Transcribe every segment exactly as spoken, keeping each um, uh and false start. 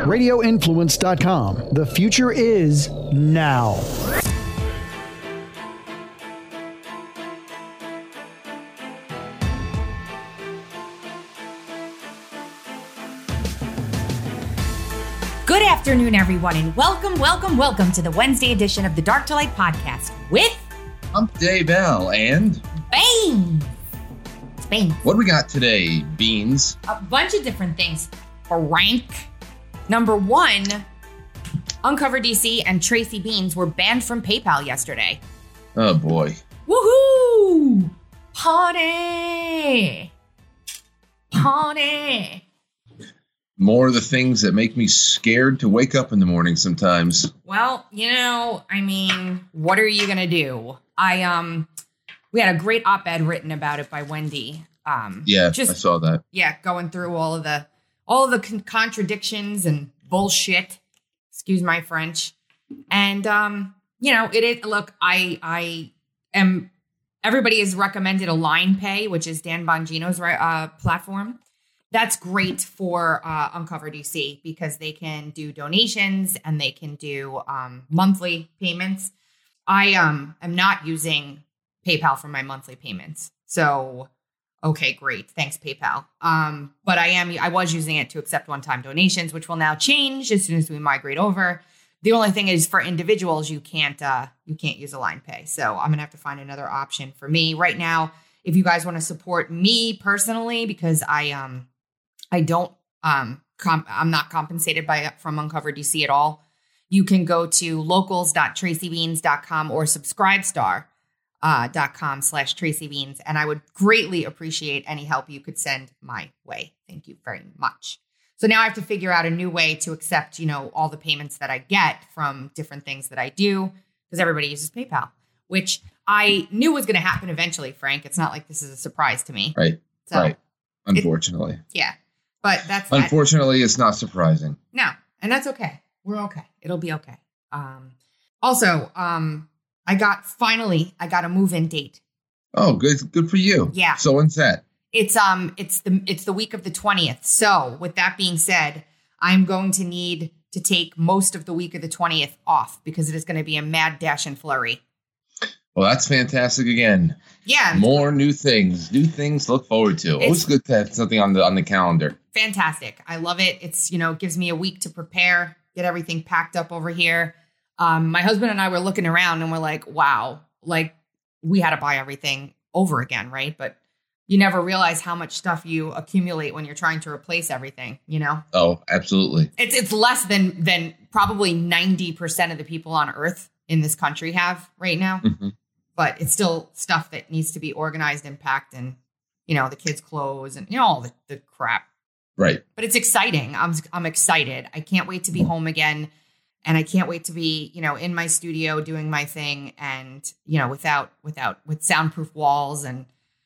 radio influence dot com. The future is now. Good afternoon, everyone, and welcome, welcome, welcome to the Wednesday edition of the Dark to Light podcast with Hump Day Bell and Beans. It's Beans. What do we got today, Beans? A bunch of different things. Rank. Number one, Uncover D C and Tracy Beans were banned from PayPal yesterday. Oh, boy. Woohoo! Party! Party! More of the things that make me scared to wake up in the morning sometimes. Well, you know, I mean, what are you going to do? I, um, we had a great op-ed written about it by Wendy. Um, yeah, just, I saw that. Yeah, going through all of the, all of the con- contradictions and bullshit. Excuse my French. And, um, you know, it is, look, I, I am, everybody has recommended Align Pay, which is Dan Bongino's uh, platform. That's great for uh, Uncover D C because they can do donations and they can do um, monthly payments. I um am not using PayPal for my monthly payments. So, okay, great. Thanks, PayPal. Um, but I am I was using it to accept one-time donations, which will now change as soon as we migrate over. The only thing is for individuals, you can't uh, you can't use Align Pay. So I'm going to have to find another option for me right now. If you guys want to support me personally, because I um I don't, um, comp- I'm not compensated by from Uncover D C at all. You can go to locals dot tracy beans dot com or subscribestar uh, dot com slash Tracy Beans. And I would greatly appreciate any help you could send my way. Thank you very much. So now I have to figure out a new way to accept, you know, all the payments that I get from different things that I do because everybody uses PayPal, which I knew was going to happen eventually, Frank. It's not like this is a surprise to me. Right. So, right. Unfortunately. It, yeah. But that's unfortunately, that. It's not surprising. No, and that's okay. We're okay. It'll be okay. Um, also, um, I got finally I got a move-in date. Oh, good, good for you. Yeah. So when's that? It's um, it's the it's the week of the twentieth. So with that being said, I'm going to need to take most of the week of the twentieth off because it is going to be a mad dash and flurry. Well, that's fantastic again. Yeah. More new things, new things to look forward to. It's always good to have something on the on the calendar. Fantastic. I love it. It's, you know, gives me a week to prepare, get everything packed up over here. Um, my husband and I were looking around and we're like, wow, like we had to buy everything over again, right? But you never realize how much stuff you accumulate when you're trying to replace everything, you know? Oh, absolutely. It's it's less than than probably ninety percent of the people on Earth in this country have right now. Mm-hmm. But it's still stuff that needs to be organized and packed and, you know, the kids' clothes and, you know, all the, the crap. Right. But it's exciting. I'm I'm excited. I can't wait to be home again. And I can't wait to be, you know, in my studio doing my thing and, you know, without without with soundproof walls. And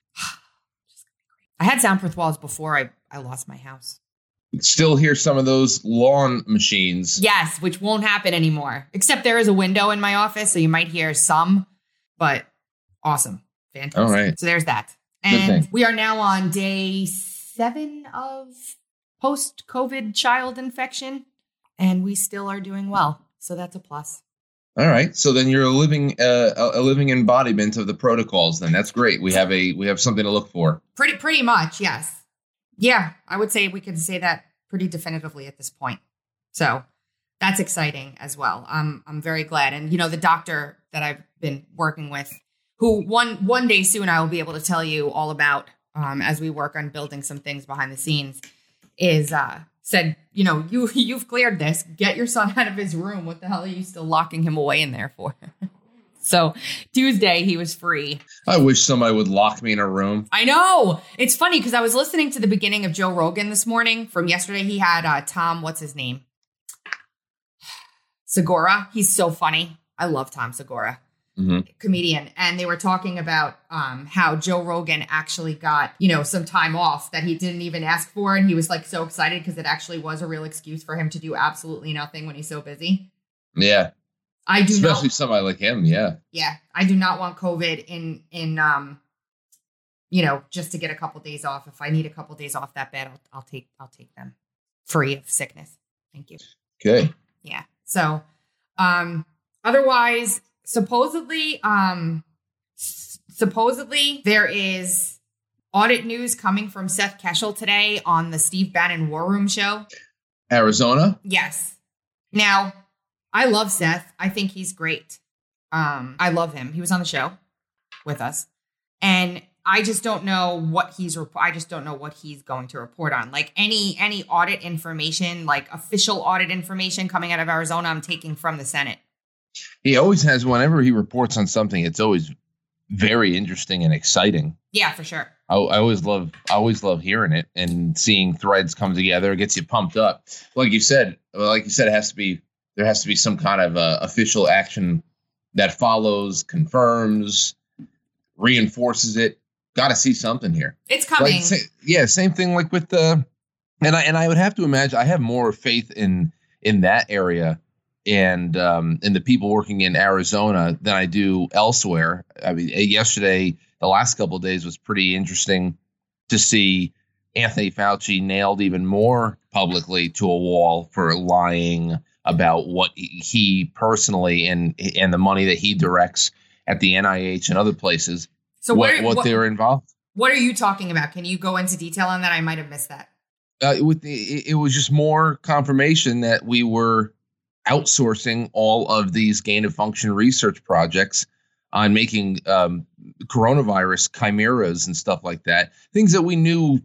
I had soundproof walls before I, I lost my house. Still hear some of those lawn machines. Yes, which won't happen anymore. Except there is a window in my office, so you might hear some. But awesome. Fantastic. All right. So there's that. And we are now on day seven of post-COVID child infection. And we still are doing well. So that's a plus. All right. So then you're a living uh, a living embodiment of the protocols then. That's great. We have a we have something to look for. Pretty pretty much, yes. Yeah, I would say we could say that pretty definitively at this point. So that's exciting as well. I'm I'm very glad. And, you know, the doctor that I've been working with, who one one day soon I will be able to tell you all about um, as we work on building some things behind the scenes, is uh, said, you know, you, you've cleared this. Get your son out of his room. What the hell are you still locking him away in there for? So Tuesday he was free. I wish somebody would lock me in a room. I know. It's funny because I was listening to the beginning of Joe Rogan this morning from yesterday. He had uh, Tom, what's his name? Segura. He's so funny. I love Tom Segura, mm-hmm. comedian. And they were talking about um, how Joe Rogan actually got, you know, some time off that he didn't even ask for. And he was like so excited because it actually was a real excuse for him to do absolutely nothing when he's so busy. Yeah. I do Especially not, somebody like him. Yeah. Yeah. I do not want COVID in, in, um, you know, just to get a couple days off. If I need a couple days off that bad, I'll, I'll take, I'll take them free of sickness. Thank you. Okay. Yeah. So, um, otherwise, supposedly, um, s- supposedly there is audit news coming from Seth Keshel today on the Steve Bannon War Room show. Arizona? Yes. Now, I love Seth. I think he's great. Um, I love him. He was on the show with us. And I just don't know what he's, rep- I just don't know what he's going to report on. Like any, any audit information, like official audit information coming out of Arizona, I'm taking from the Senate. He always has, whenever he reports on something, it's always very interesting and exciting. Yeah, for sure. I, I always love, I always love hearing it and seeing threads come together. It gets you pumped up. Like you said, like you said, it has to be, there has to be some kind of uh, official action that follows, confirms, reinforces it. Got to see something here. It's coming. Like, sa- yeah, same thing like with the, and I and I would have to imagine I have more faith in in that area and um, in the people working in Arizona than I do elsewhere. I mean, yesterday, the last couple of days was pretty interesting to see Anthony Fauci nailed even more publicly to a wall for lying about what he personally and and the money that he directs at the N I H and other places. So what, what, what, what they were involved. What are you talking about? Can you go into detail on that? I might have missed that. Uh, with the, it, it was just more confirmation that we were outsourcing all of these gain of function research projects on making um, coronavirus chimeras and stuff like that. Things that we knew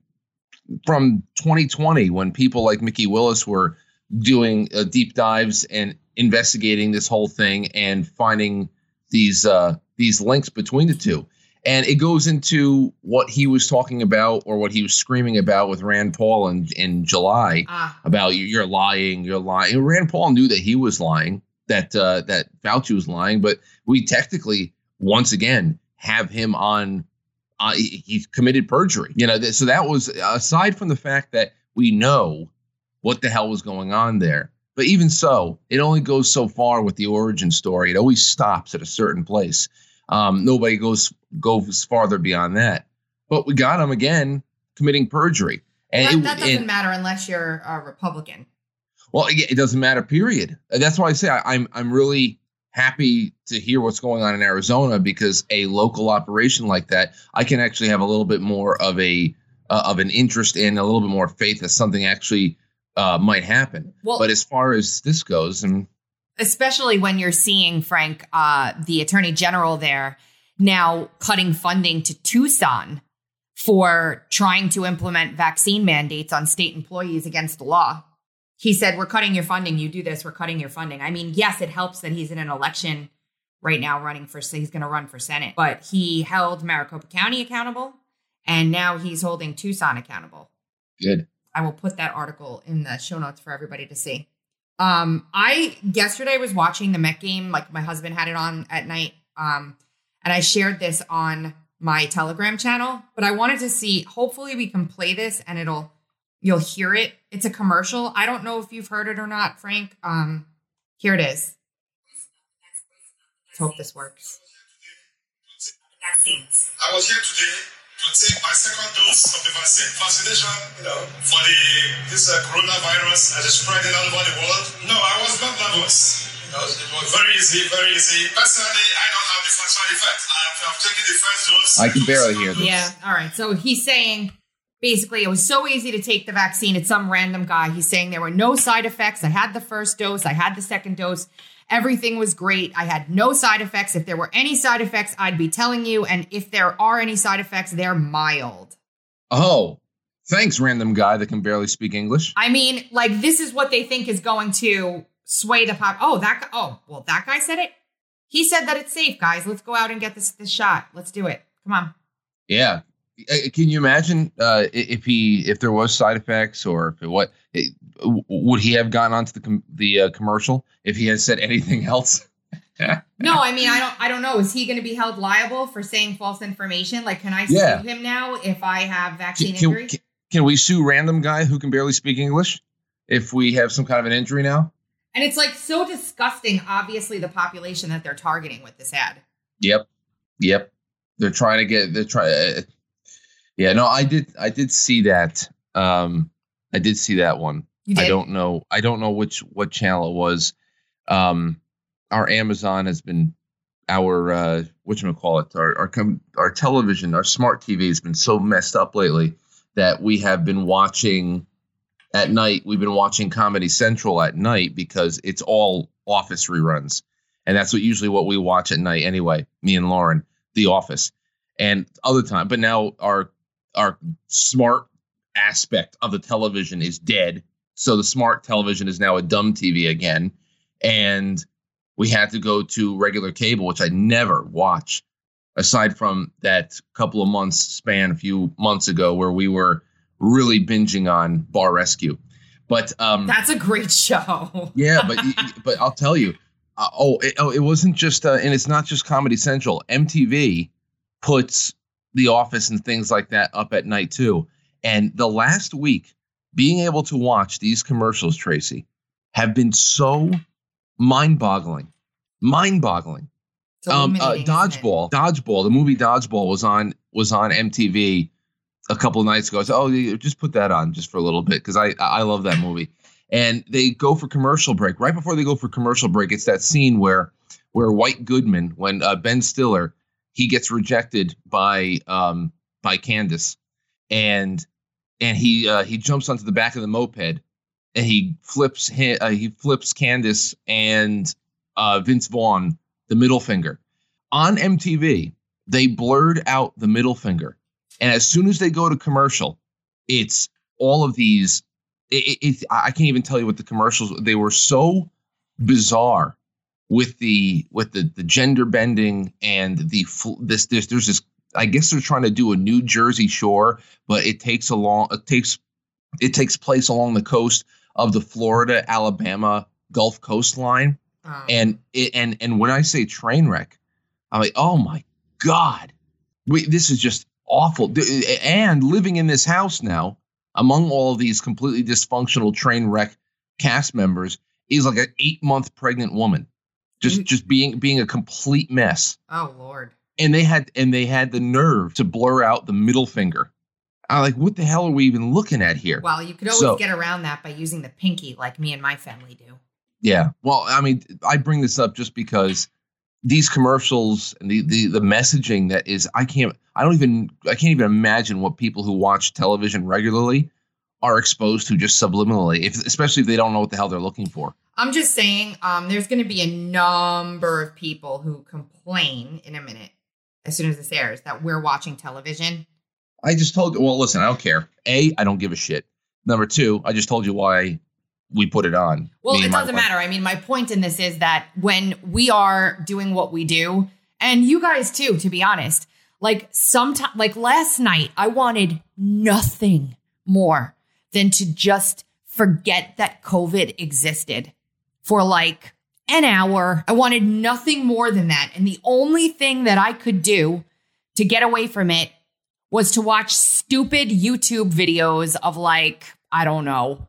from twenty twenty when people like Mickey Willis were doing uh, deep dives and investigating this whole thing and finding these uh, these links between the two. And it goes into what he was talking about or what he was screaming about with Rand Paul in, in July ah. about you're lying, you're lying. And Rand Paul knew that he was lying, that uh, that Fauci was lying, but we technically, once again, have him on, uh, he, he's committed perjury. You know, th- so that was, aside from the fact that we know what the hell was going on there. But even so, it only goes so far with the origin story. It always stops at a certain place. Um, nobody goes goes farther beyond that. But we got him again committing perjury. And that, it, that doesn't and, matter unless you're a Republican. Well, it, it doesn't matter, period. That's why I say I, I'm I'm really happy to hear what's going on in Arizona, because a local operation like that, I can actually have a little bit more of a uh, of an interest in, a little bit more faith that something actually uh, might happen. Well, but as far as this goes, and especially when you're seeing, Frank, uh, the attorney general there now cutting funding to Tucson for trying to implement vaccine mandates on state employees against the law. He said, we're cutting your funding. You do this. We're cutting your funding. I mean, yes, it helps that he's in an election right now running for, so he's going to run for Senate, but he held Maricopa County accountable and now he's holding Tucson accountable. Good. I will put that article in the show notes for everybody to see. Um, I yesterday was watching the Met game, like my husband had it on at night. Um, and I shared this on my Telegram channel, but I wanted to see, hopefully we can play this and it'll, you'll hear it. It's a commercial. I don't know if you've heard it or not, Frank. Um, here it is. Let's hope this works. Vaccines. I was here today to take my second dose of the vaccine. Vaccination, you know, for the this uh, coronavirus that is spreading all over the world. No, I was not nervous. You know, it was very easy, very easy. Personally, I don't have the fatal effect. I've, I've taken the first dose. I can barely hear this. Yeah. All right. So he's saying basically it was so easy to take the vaccine. It's some random guy. He's saying there were no side effects. I had the first dose. I had the second dose. Everything was great. I had no side effects. If there were any side effects, I'd be telling you. And if there are any side effects, they're mild. Oh, thanks, random guy that can barely speak English. I mean, like, this is what they think is going to sway the pop. Oh, that guy. Oh, well, that guy said it. He said that it's safe, guys. Let's go out and get this, this shot. Let's do it. Come on. Yeah. Can you imagine uh, if he if there was side effects or if it, what it, would he have gotten onto the com- the uh, commercial if he had said anything else? No, I mean I don't I don't know. Is he going to be held liable for saying false information? Like, can I sue yeah. him now if I have vaccine can, injury? Can, can we sue random guy who can barely speak English if we have some kind of an injury now? And it's like so disgusting. Obviously, the population that they're targeting with this ad. Yep, yep. They're trying to get. They're trying. Uh, Yeah, no, I did. I did see that. Um, I did see that one. You did? I don't know. I don't know which what channel it was. Um, our Amazon has been our uh, whatchamacallit, our our com- our television, our smart T V has been so messed up lately that we have been watching at night. We've been watching Comedy Central at night because it's all Office reruns, and that's what usually what we watch at night anyway. Me and Lauren, The Office, and other time. But now our our smart aspect of the television is dead. So the smart television is now a dumb T V again. And we had to go to regular cable, which I never watch, aside from that couple of months span a few months ago where we were really binging on Bar Rescue. But um, that's a great show. yeah, but but I'll tell you, uh, oh, it, oh, it wasn't just, uh, and it's not just Comedy Central. M T V puts The Office and things like that up at night too. And the last week, being able to watch these commercials, Tracy, have been so mind-boggling, mind-boggling. Um, uh, Dodgeball, Dodgeball, the movie Dodgeball was on was on M T V a couple of nights ago. I said, "Oh, just put that on just for a little bit because I I love that movie." And they go for commercial break. Right before they go for commercial break, it's that scene where where White Goodman, when uh, Ben Stiller, he gets rejected by um by Candace, and and he uh, he jumps onto the back of the moped. And he flips he, uh, he flips Candace and uh, Vince Vaughn the middle finger. On M T V, they blurred out the middle finger. And as soon as they go to commercial, it's all of these. It, it, it, I can't even tell you what the commercials. They were so bizarre with the with the, the gender bending and the this this there's this. I guess they're trying to do a New Jersey Shore, but it takes a long. It takes it takes place along the coast of the Florida, Alabama Gulf coastline. Oh. And it, and and when I say train wreck, I'm like, oh my God, we, this is just awful. And living in this house now, among all of these completely dysfunctional train wreck cast members, is like an eight month pregnant woman, just just being being a complete mess. Oh Lord. And they had and they had the nerve to blur out the middle finger. I'm like, what the hell are we even looking at here? Well, you could always so, get around that by using the pinky like me and my family do. Yeah. Well, I mean, I bring this up just because these commercials and the, the, the messaging that is, I can't, I don't even, I can't even imagine what people who watch television regularly are exposed to just subliminally, if, especially if they don't know what the hell they're looking for. I'm just saying um, there's going to be a number of people who complain in a minute, as soon as this airs, that we're watching television. I just told you, well, listen, I don't care. A, I don't give a shit. Number two, I just told you why we put it on. Well, it doesn't matter. I mean, my point in this is that when we are doing what we do, and you guys too, to be honest, like sometime, like last night, I wanted nothing more than to just forget that COVID existed for like an hour. I wanted nothing more than that. And the only thing that I could do to get away from it was to watch stupid YouTube videos of like, I don't know,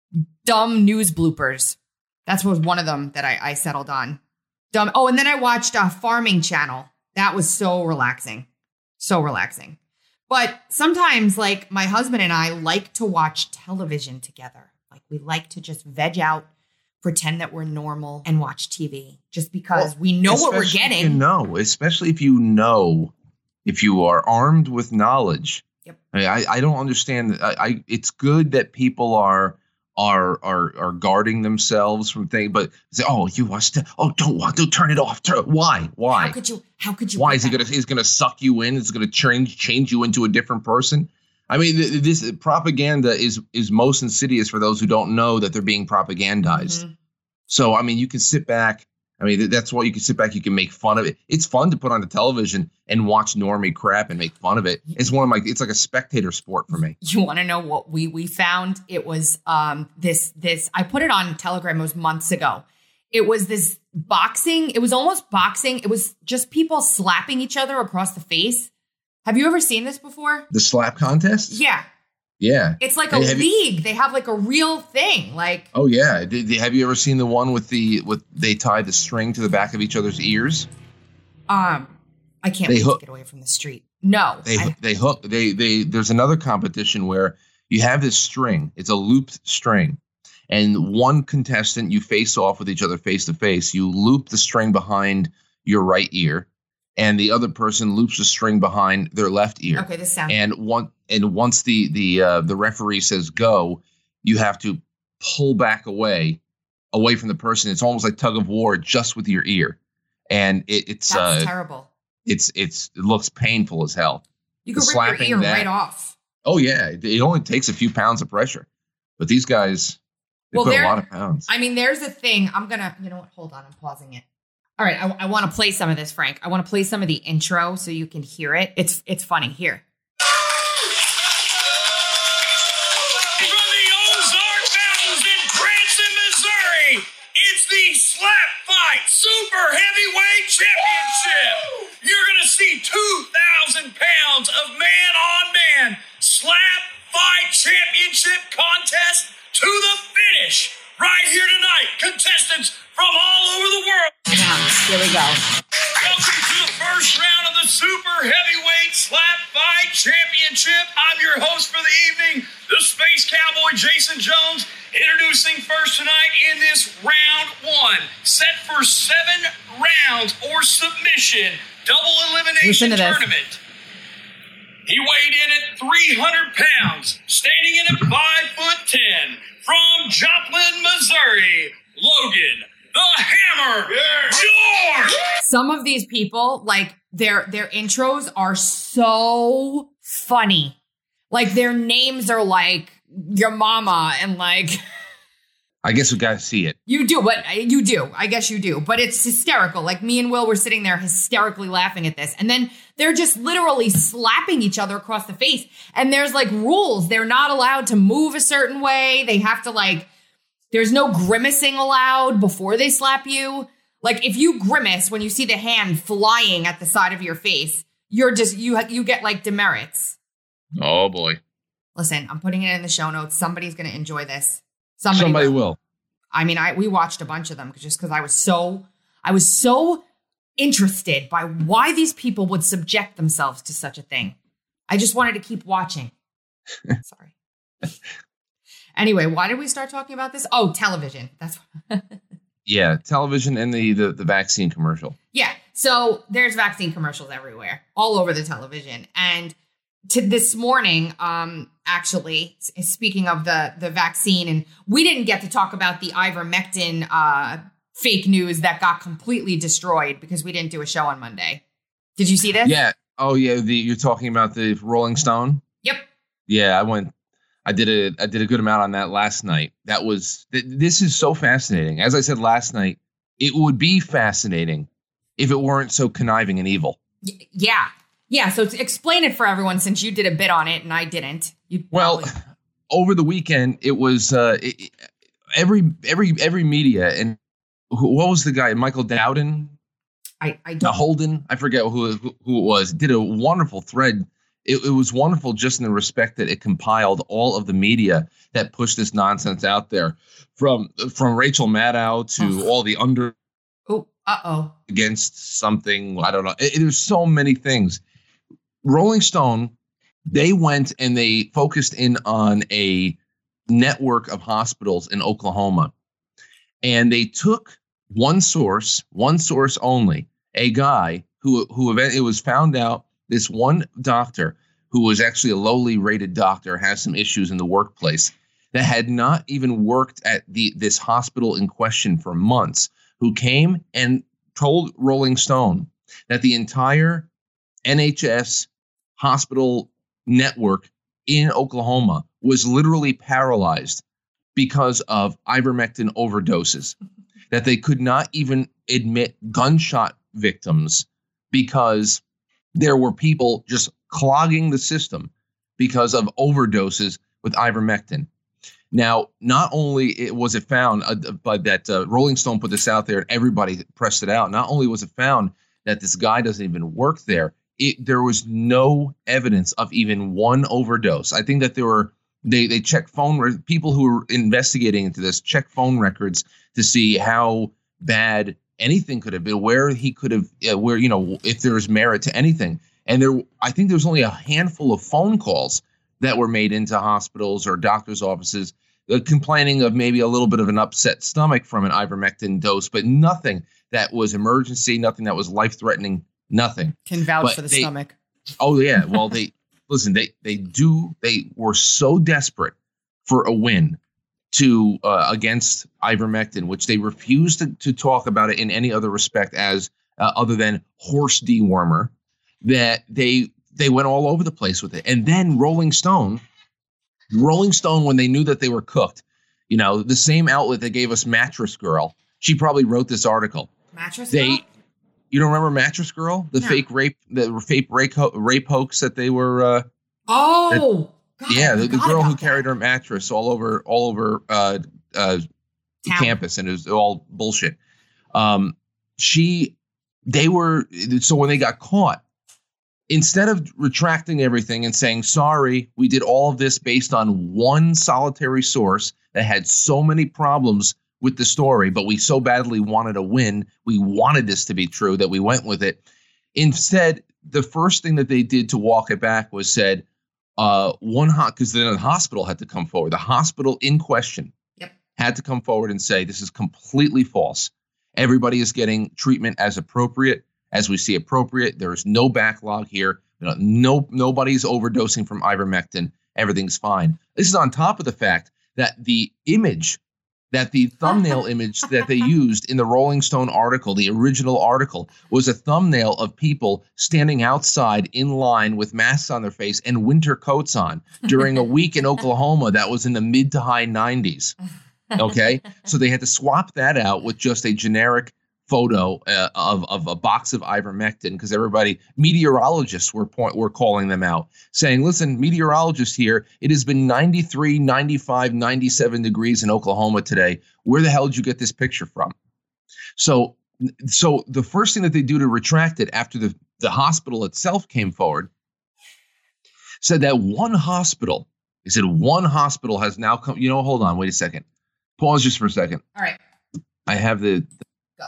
dumb news bloopers. That's was one of them that I, I settled on. Dumb. Oh, and then I watched a Farming Channel. That was so relaxing. So relaxing. But sometimes, like, my husband and I like to watch television together. Like, we like to just veg out, pretend that we're normal, and watch T V. Just because well, we know what we're getting. You know, especially if you know, if you are armed with knowledge. Yep. I mean, I, I don't understand. I, I it's good that people are are are are guarding themselves from things, but say, oh, you watched it. Oh, don't watch. Don't turn it off. Turn, why? Why? How could you? How could you? Why is he gonna? He's gonna suck you in. It's gonna change change you into a different person. I mean, this propaganda is is most insidious for those who don't know that they're being propagandized. Mm-hmm. So, I mean, you can sit back. I mean, that's why you can sit back. You can make fun of it. It's fun to put on the television and watch normie crap and make fun of it. It's one of my. It's like a spectator sport for me. You want to know what we we found? It was um this this. I put it on Telegram. It was months ago. It was this boxing. It was almost boxing. It was just people slapping each other across the face. Have you ever seen this before? The slap contest? Yeah. Yeah. It's like a hey, league. You, they have like a real thing. Like, oh yeah. Did, have you ever seen the one with the with they tie the string to the back of each other's ears? Um, I can't they wait hook, to get away from the street. No. They I, they hook they they there's another competition where you have this string. It's a looped string. And one contestant, you face off with each other face to face. You loop the string behind your right ear, and the other person loops the string behind their left ear. Okay, this sounds. And one and once the the uh, the referee says go, you have to pull back away, away from the person. It's almost like tug of war, just with your ear, and it, it's That's uh, terrible. It's it's it looks painful as hell. You could The rip your slapping ear that- right off. Oh yeah, it, it only takes a few pounds of pressure, but these guys they Well, put a they're- lot of pounds. I mean, there's a thing. I'm gonna. You know what? Hold on. I'm pausing it. All right. I, I want to play some of this, Frank. I want to play some of the intro so you can hear it. It's it's funny. Here. From the Ozark Mountains in Branson, Missouri, it's the Slap Fight Super Heavyweight Championship. You're going to see two thousand pounds of man-on-man Slap Fight Championship contest to the finish. Right here tonight, contestants from all over the world. Yeah, here we go. Welcome to the first round of the Super Heavyweight Slap Fight Championship. I'm your host for the evening, the Space Cowboy Jason Jones, introducing first tonight in this round one, set for seven rounds or submission, double elimination Listen to this. tournament. He weighed in at three hundred pounds, standing in at five foot ten, from Joplin, Missouri, Logan the Hammer George. Some of these people, like their their intros are so funny. Like their names are like your mama and like I guess we got to see it. you do, but you do. I guess you do. But it's hysterical. Like me and Will were sitting there hysterically laughing at this. And then they're just literally slapping each other across the face. And there's like rules. They're not allowed to move a certain way. They have to like, there's no grimacing allowed before they slap you. Like if you grimace when you see the hand flying at the side of your face, you're just, you, you get like demerits. Oh boy, Listen, I'm putting it in the show notes. Somebody's going to enjoy this. Somebody, somebody will. will. I mean, I we watched a bunch of them just because I was so I was so interested by why these people would subject themselves to such a thing. I just wanted to keep watching. Sorry. Anyway, why did we start talking about this? Oh, television. That's Yeah, television and the, the the vaccine commercial. yeah. So there's vaccine commercials everywhere, all over the television, and to this morning, um, actually, s- speaking of the the vaccine, and we didn't get to talk about the ivermectin uh, fake news that got completely destroyed because we didn't do a show on Monday. Did you see this? Yeah. Oh yeah. The you're talking about the Rolling Stone. Yep. Yeah, I went. I did a I did a good amount on that last night. That was th- this is so fascinating. As I said last night, it would be fascinating if it weren't so conniving and evil. Y- yeah. Yeah. So to explain it for everyone, since you did a bit on it and I didn't. You Well, probably- over the weekend, it was uh, it, it- every every every media and who, what was the guy? Michael Dowden, I I uh, don't. Holden. I forget who who, who it was. Did a wonderful thread. It, it was wonderful just in the respect that it compiled all of the media that pushed this nonsense out there, from from Rachel Maddow to Ugh. all the under Oh. Uh oh. against something. I don't know. It, there's so many things. Rolling Stone, they went and they focused in on a network of hospitals in Oklahoma, and they took one source, one source only, a guy who who event, it was found out this one doctor who was actually a lowly rated doctor has some issues in the workplace that had not even worked at the this hospital in question for months, who came and told Rolling Stone that the entire N H S hospital network in Oklahoma was literally paralyzed because of ivermectin overdoses, that they could not even admit gunshot victims because there were people just clogging the system because of overdoses with ivermectin. Now, not only it was it found, uh, but that uh, Rolling Stone put this out there and everybody pressed it out. Not only was it found that this guy doesn't even work there, it, there was no evidence of even one overdose. I think that there were they they checked phone re- people who were investigating into this checked phone records to see how bad anything could have been, where he could have, uh, where you know if there was merit to anything. And there, I think there was only a handful of phone calls that were made into hospitals or doctors' offices uh, complaining of maybe a little bit of an upset stomach from an ivermectin dose, but nothing that was emergency, nothing that was life-threatening, nothing. Can vouch But for the they- stomach. Oh yeah, well they listen. They they do. They were so desperate for a win to uh, against ivermectin, which they refused to, to talk about it in any other respect as uh, other than horse dewormer, that they they went all over the place with it. And then Rolling Stone, Rolling Stone, when they knew that they were cooked, you know, the same outlet that gave us Mattress Girl, she probably wrote this article. Mattress They. Girl? You don't remember Mattress Girl, the No. fake rape, the fake rape, ho- rape hoax that they were. Uh, Oh, God, I yeah, the, the forgot girl who about that. carried her mattress all over all over uh, uh, Town. campus, and it was all bullshit. Um, she, they were so when they got caught, instead of retracting everything and saying sorry, we did all of this based on one solitary source that had so many problems with the story, but we so badly wanted a win. We wanted this to be true that we went with it. Instead, the first thing that they did to walk it back was said, uh, one hot, because then the hospital had to come forward. The hospital in question Yep. had to come forward and say, this is completely false. Everybody is getting treatment as appropriate, as we see appropriate. There is no backlog here. You know, no, nobody's overdosing from ivermectin. Everything's fine. This is on top of the fact that the image that the thumbnail image that they used in the Rolling Stone article, the original article, was a thumbnail of people standing outside in line with masks on their face and winter coats on during a week in Oklahoma that was in the mid to high nineties. Okay, so they had to swap that out with just a generic photo uh, of, of a box of ivermectin, because everybody, meteorologists were point were calling them out, saying, listen, meteorologists here, it has been ninety-three, ninety-five, ninety-seven degrees in Oklahoma today. Where the hell did you get this picture from? So, so the first thing that they do to retract it after the, the hospital itself came forward said that one hospital, they said one hospital has now come, you know, hold on, wait a second. Pause just for a second. All right. I have the, Go.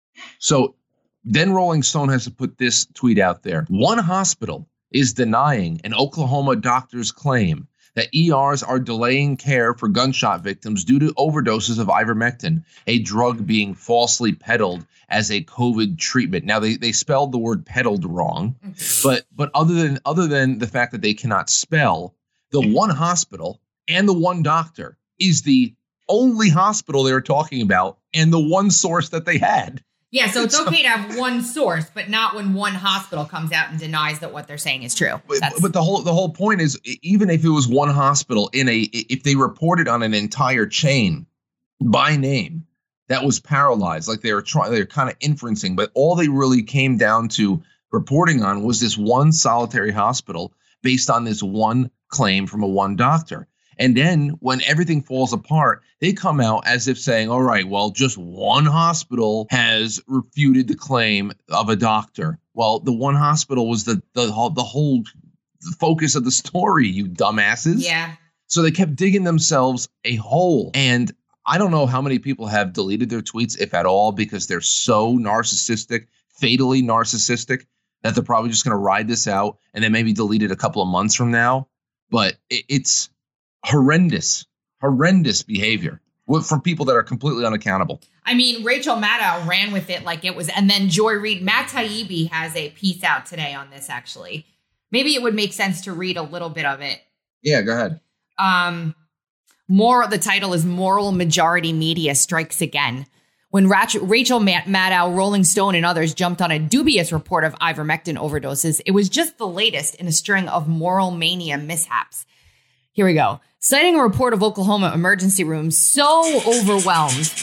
So then Rolling Stone has to put this tweet out there. One hospital is denying an Oklahoma doctor's claim that E Rs are delaying care for gunshot victims due to overdoses of ivermectin, a drug being falsely peddled as a COVID treatment. Now, they, they spelled the word peddled wrong, but but other than other than the fact that they cannot spell, the one hospital and the one doctor is the only hospital they were talking about and the one source that they had. Yeah, so it's okay to have one source, but not when one hospital comes out and denies that what they're saying is true. But, That's- but the whole the whole point is, even if it was one hospital in a, if they reported on an entire chain by name that was paralyzed, like they were trying, they're kind of inferencing, but all they really came down to reporting on was this one solitary hospital based on this one claim from a one doctor. And then when everything falls apart, they come out as if saying, all right, well, just one hospital has refuted the claim of a doctor. Well, the one hospital was the the, the whole focus of the story, you dumbasses. yeah. So they kept digging themselves a hole. And I don't know how many people have deleted their tweets, if at all, because they're so narcissistic, fatally narcissistic, that they're probably just going to ride this out and then maybe delete it a couple of months from now. But it, it's horrendous, horrendous behavior from people that are completely unaccountable. I mean, Rachel Maddow ran with it like it was, and then Joy Reid, Matt Taibbi has a piece out today on this, actually. Maybe it would make sense to read a little bit of it. Yeah, go ahead. Um, more, the title is Moral Majority Media Strikes Again. When Rach- Rachel Maddow, Rolling Stone, and others jumped on a dubious report of ivermectin overdoses, it was just the latest in a string of moral mania mishaps. Here we go. Citing a report of Oklahoma emergency rooms so overwhelmed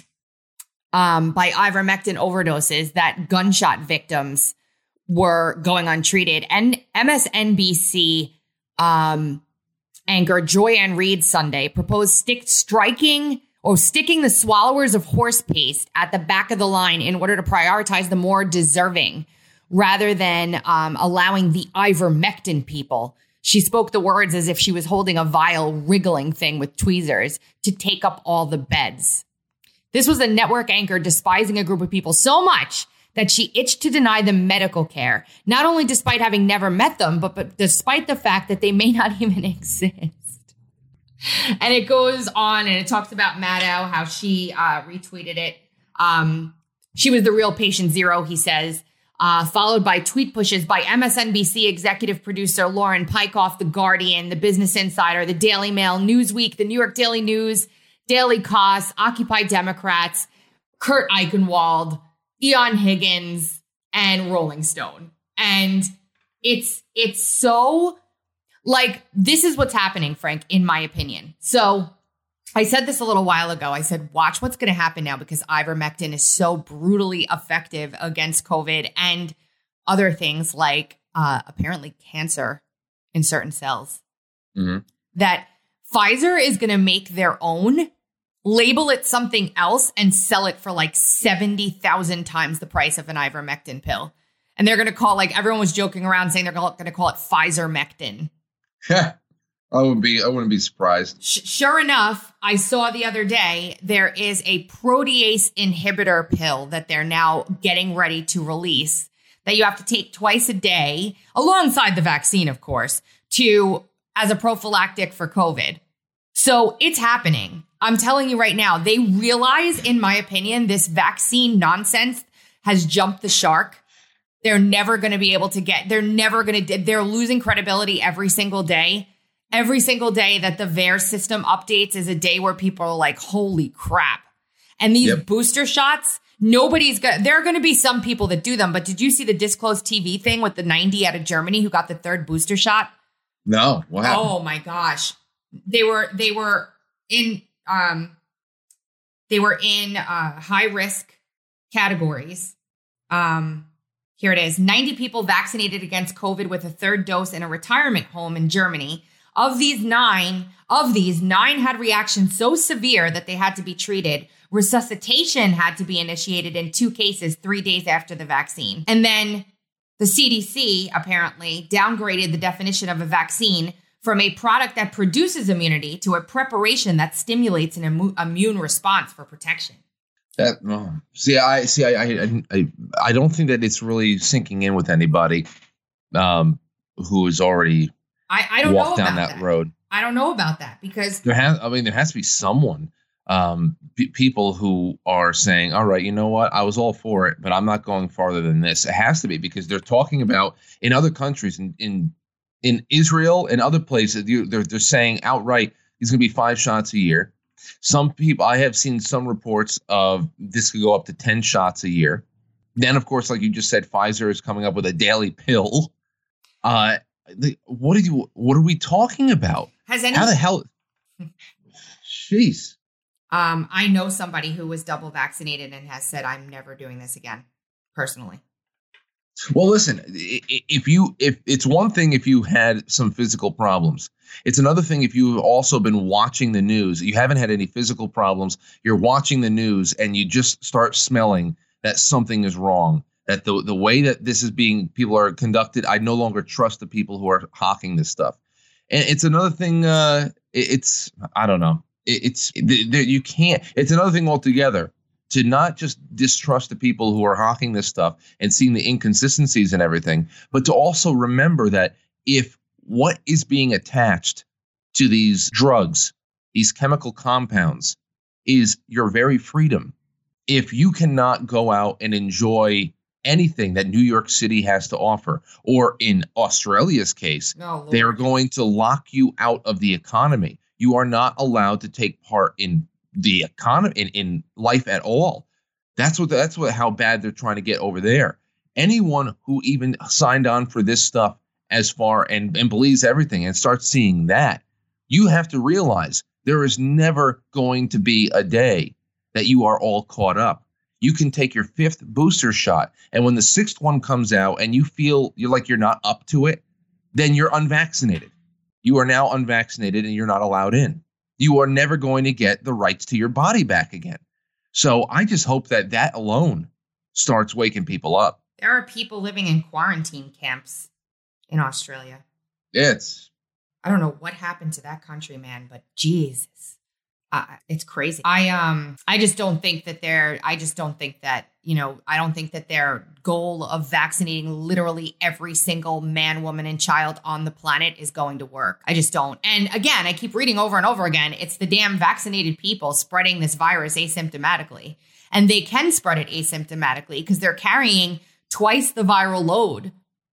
um, by ivermectin overdoses that gunshot victims were going untreated, and M S N B C um, anchor Joy-Ann Reid Sunday proposed stick striking or sticking the swallowers of horse paste at the back of the line in order to prioritize the more deserving rather than um, allowing the ivermectin people. She spoke the words as if she was holding a vile, wriggling thing with tweezers to take up all the beds. This was a network anchor despising a group of people so much that she itched to deny them medical care, not only despite having never met them, but, but despite the fact that they may not even exist. And it goes on and it talks about Maddow, how she uh, retweeted it. Um, she was the real patient zero, he says, uh, followed by tweet pushes by M S N B C executive producer Lauren Pykoff, The Guardian, The Business Insider, The Daily Mail, Newsweek, The New York Daily News, Daily Kos, Occupy Democrats, Kurt Eichenwald, Eon Higgins, and Rolling Stone. And it's it's so, like, this is what's happening, Frank, in my opinion. So I said this a little while ago. I said, watch what's going to happen now because ivermectin is so brutally effective against COVID and other things like uh, apparently cancer in certain cells. Mm-hmm. That Pfizer is going to make their own, label it something else, and sell it for like seventy thousand times the price of an ivermectin pill. And they're going to call, like, everyone was joking around saying they're going to call it Pfizer-mectin. Yeah, I wouldn't be. I wouldn't be surprised. Sh- sure enough, I saw the other day there is a protease inhibitor pill that they're now getting ready to release that you have to take twice a day, alongside the vaccine, of course, to as a prophylactic for COVID. So it's happening. I'm telling you right now, they realize, in my opinion, this vaccine nonsense has jumped the shark. They're never going to be able to get, they're never going to, they're losing credibility every single day. Every single day that the V A E R S system updates is a day where people are like, holy crap. And these yep. booster shots, nobody's going to, there are going to be some people that do them. But did you see the Disclosed T V thing with the ninety out of Germany who got the third booster shot? No. What happened? Oh my gosh. They were, they were in, um, they were in uh, high risk categories. Um, Here it is. ninety people vaccinated against COVID with a third dose in a retirement home in Germany. Of these nine, of these, nine had reactions so severe that they had to be treated. Resuscitation had to be initiated in two cases three days after the vaccine. And then the C D C apparently downgraded the definition of a vaccine from a product that produces immunity to a preparation that stimulates an imu- immune response for protection. That oh. see, I see. I, I I I don't think that it's really sinking in with anybody um, who is already I, I don't walked know down about that, that road. I don't know about that because there has. I mean, there has to be someone, um, p- people who are saying, "All right, you know what? I was all for it, but I'm not going farther than this." It has to be because they're talking about in other countries, in in, in Israel and other places, they're they're saying outright, "These going to be five shots a year." Some people, I have seen some reports of this could go up to ten shots a year. Then, of course, like you just said, Pfizer is coming up with a daily pill. Uh, the, what are you? What are we talking about? Has any? How the hell? Jeez. Um, I know somebody who was double vaccinated and has said, "I'm never doing this again." Personally. Well, listen. If you, if it's one thing, if you had some physical problems. It's another thing if you've also been watching the news, you haven't had any physical problems, you're watching the news and you just start smelling that something is wrong, that the the way that this is being, people are conducted, I no longer trust the people who are hawking this stuff. And it's another thing, uh, it's, I don't know, it's, you can't, it's another thing altogether to not just distrust the people who are hawking this stuff and seeing the inconsistencies and everything, but to also remember that if what is being attached to these drugs, these chemical compounds, is your very freedom. If you cannot go out and enjoy anything that New York City has to offer, or in Australia's case, oh, they're going to lock you out of the economy. You are not allowed to take part in the economy, in, in life at all. That's what that's what how bad they're trying to get over there. Anyone who even signed on for this stuff as far and, and believes everything and starts seeing that, you have to realize there is never going to be a day that you are all caught up. You can take your fifth booster shot, and when the sixth one comes out and you feel you're like you're not up to it, then you're unvaccinated. You are now unvaccinated and you're not allowed in. You are never going to get the rights to your body back again. So I just hope that that alone starts waking people up. There are people living in quarantine camps in Australia. It's, I don't know what happened to that country, man, but Jesus. Uh, it's crazy. I um I just don't think that they're I just don't think that, you know, I don't think that their goal of vaccinating literally every single man, woman, and child on the planet is going to work. I just don't. And again, I keep reading over and over again, it's the damn vaccinated people spreading this virus asymptomatically. And they can spread it asymptomatically because they're carrying twice the viral load.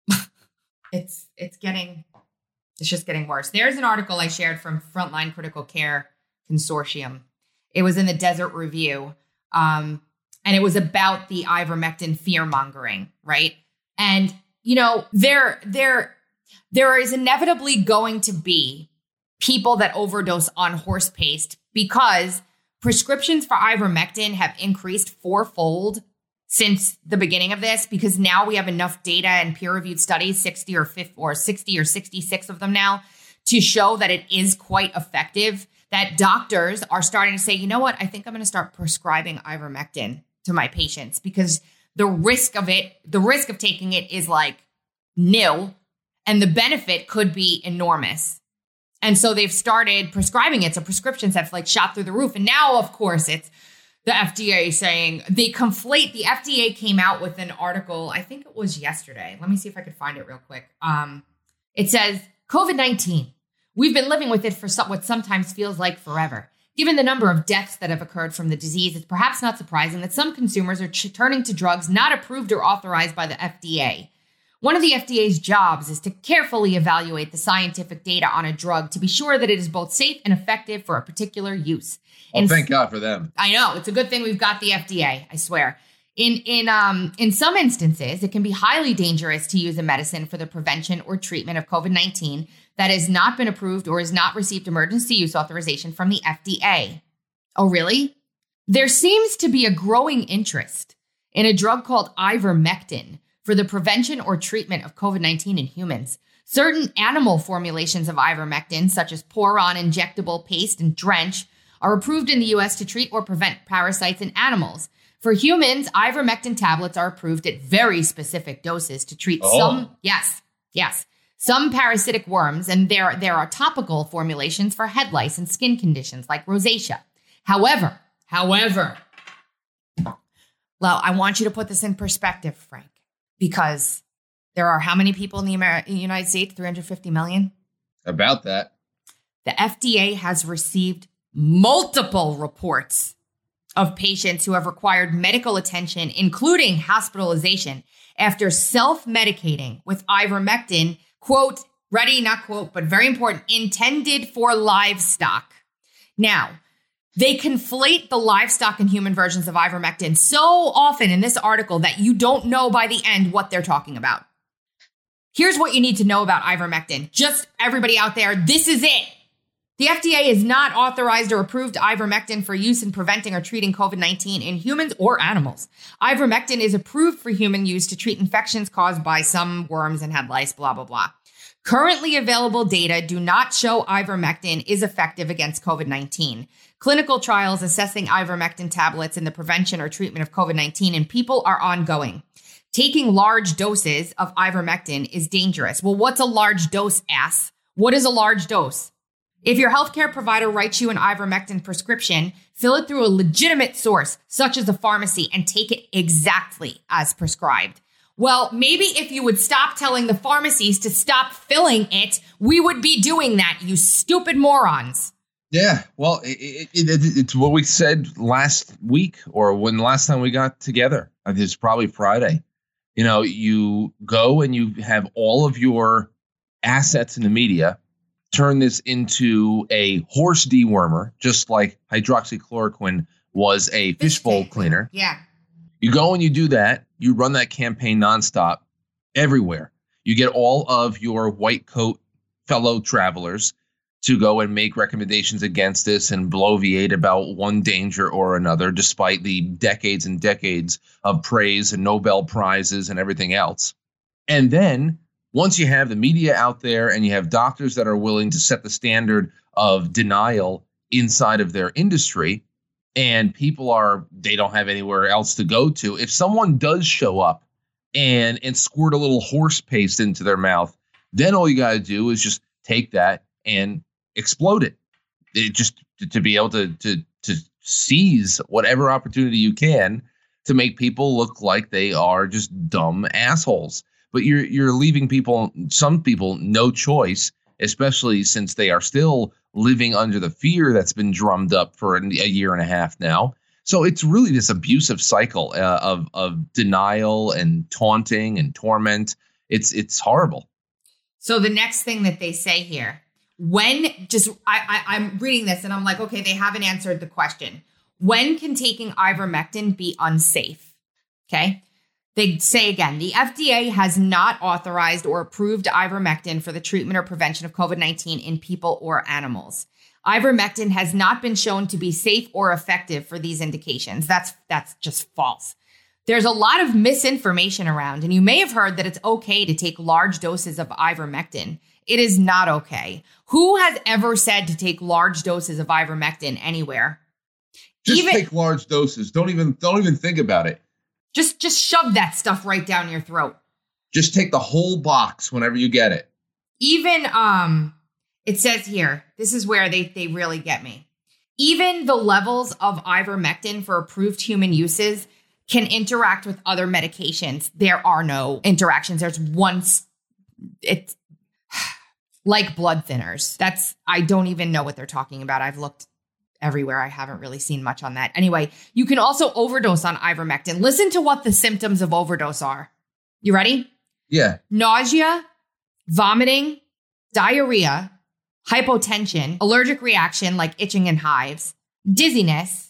it's it's getting it's just getting worse. There's an article I shared from Frontline Critical Care Consortium. It was in the Desert Review. Um, and it was about the ivermectin fear mongering, right? And, you know, there, there, there is inevitably going to be people that overdose on horse paste because prescriptions for ivermectin have increased fourfold since the beginning of this, because now we have enough data and peer-reviewed studies, sixty or fifty or sixty or sixty-six of them now, to show that it is quite effective. That doctors are starting to say, you know what, I think I'm going to start prescribing ivermectin to my patients because the risk of it, the risk of taking it is like nil, and the benefit could be enormous. And so they've started prescribing it. So prescriptions have like shot through the roof. And now, of course, it's the F D A saying they conflate. The F D A came out with an article, I think it was yesterday. Let me see if I could find it real quick. Um, it says COVID nineteen. We've been living with it for some, what sometimes feels like forever. Given the number of deaths that have occurred from the disease, it's perhaps not surprising that some consumers are ch- turning to drugs not approved or authorized by the F D A. One of the F D A's jobs is to carefully evaluate the scientific data on a drug to be sure that it is both safe and effective for a particular use. Well, And thank God for them. I know. It's a good thing we've got the F D A, I swear. In in um in some instances, it can be highly dangerous to use a medicine for the prevention or treatment of COVID nineteen that has not been approved or has not received emergency use authorization from the F D A. Oh, really? There seems to be a growing interest in a drug called ivermectin for the prevention or treatment of COVID nineteen in humans. Certain animal formulations of ivermectin, such as pour-on injectable paste and drench, are approved in the U S to treat or prevent parasites in animals. For humans, ivermectin tablets are approved at very specific doses to treat Oh. some, yes, yes, some parasitic worms, and there, there are topical formulations for head lice and skin conditions like rosacea. However, however, well, I want you to put this in perspective, Frank, because there are how many people in the Amer- United States? three hundred fifty million? About that. The F D A has received multiple reports of patients who have required medical attention, including hospitalization, after self-medicating with ivermectin, quote, ready, not quote, but very important, intended for livestock. Now, they conflate the livestock and human versions of ivermectin so often in this article that you don't know by the end what they're talking about. Here's what you need to know about ivermectin. Just everybody out there, this is it. The F D A is not authorized or approved ivermectin for use in preventing or treating COVID nineteen in humans or animals. Ivermectin is approved for human use to treat infections caused by some worms and head lice, blah, blah, blah. Currently available data do not show ivermectin is effective against COVID nineteen. Clinical trials assessing ivermectin tablets in the prevention or treatment of COVID nineteen in people are ongoing. Taking large doses of ivermectin is dangerous. Well, what's a large dose, ass? What is a large dose? If your healthcare provider writes you an ivermectin prescription, fill it through a legitimate source, such as a pharmacy, and take it exactly as prescribed. Well, maybe if you would stop telling the pharmacies to stop filling it, we would be doing that, you stupid morons. Yeah, well, it, it, it, it's what we said last week, or when the last time we got together. I think it's probably Friday. You know, you go and you have all of your assets in the media turn this into a horse dewormer, just like hydroxychloroquine was a fishbowl cleaner. Yeah. You go and you do that. You run that campaign nonstop everywhere. You get all of your white coat fellow travelers to go and make recommendations against this and bloviate about one danger or another, despite the decades and decades of praise and Nobel Prizes and everything else. And then once you have the media out there and you have doctors that are willing to set the standard of denial inside of their industry, and people are, they don't have anywhere else to go to. If someone does show up and, and squirt a little horse paste into their mouth, then all you got to do is just take that and explode it. it just to be able to to to seize whatever opportunity you can to make people look like they are just dumb assholes. But you're you're leaving people, some people, no choice, especially since they are still living under the fear that's been drummed up for a year and a half now. So it's really this abusive cycle uh, of of denial and taunting and torment. It's it's horrible. So the next thing that they say here, when just I, I I'm reading this and I'm like, okay, they haven't answered the question. When can taking ivermectin be unsafe? Okay. They say again, the F D A has not authorized or approved ivermectin for the treatment or prevention of COVID nineteen in people or animals. Ivermectin has not been shown to be safe or effective for these indications. That's that's just false. There's a lot of misinformation around, and you may have heard that it's okay to take large doses of ivermectin. It is not okay. Who has ever said to take large doses of ivermectin anywhere? Just even, take large doses. Don't even don't even think about it. Just just shove that stuff right down your throat. Just take the whole box whenever you get it. Even um it says here, this is where they they really get me. Even the levels of ivermectin for approved human uses can interact with other medications. There are no interactions. There's one, it's like blood thinners. That's, I don't even know what they're talking about. I've looked everywhere. I haven't really seen much on that. Anyway, you can also overdose on ivermectin. Listen to what the symptoms of overdose are. You ready? Yeah. Nausea, vomiting, diarrhea, hypotension, allergic reaction like itching and hives, dizziness,